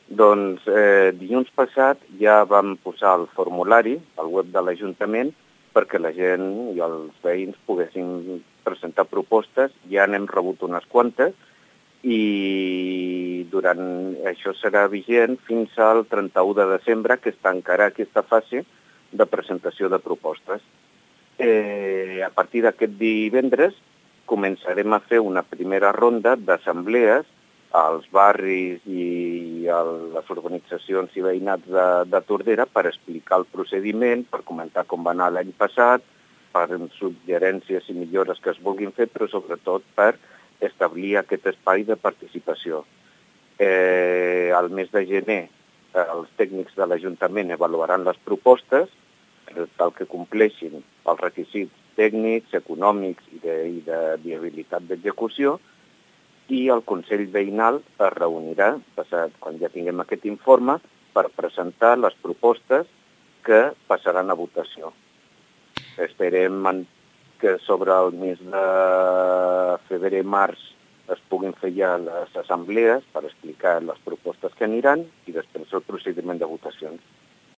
Doncs dilluns passat ja vam posar el formulari al web de l'Ajuntament perquè la gent i els veïns poguessin presentar propostes. Ja n'hem rebut unes quantes i durant això serà vigent fins al 31 de desembre, que es tancarà aquesta fase de presentació de propostes. A partir d'aquest divendres començarem a fer una primera ronda d'assemblees als barris i a les organitzacions i veïnats de Tordera per explicar el procediment, per comentar com va anar l'any passat, per suggerències i millores que es vulguin fer, però sobretot per establir aquest espai de participació. Al mes de gener, els tècnics de l'Ajuntament avaluaran les propostes tal que compleixin els requisits tècnics, econòmics i de viabilitat d'execució, i el Consell Veïnal es reunirà, quan ja tinguem aquest informe, per presentar les propostes que passaran a votació. Esperem que sobre el mes de febrer-març es puguin fer ja les assemblees per explicar les propostes que aniran i després el procediment de votacions.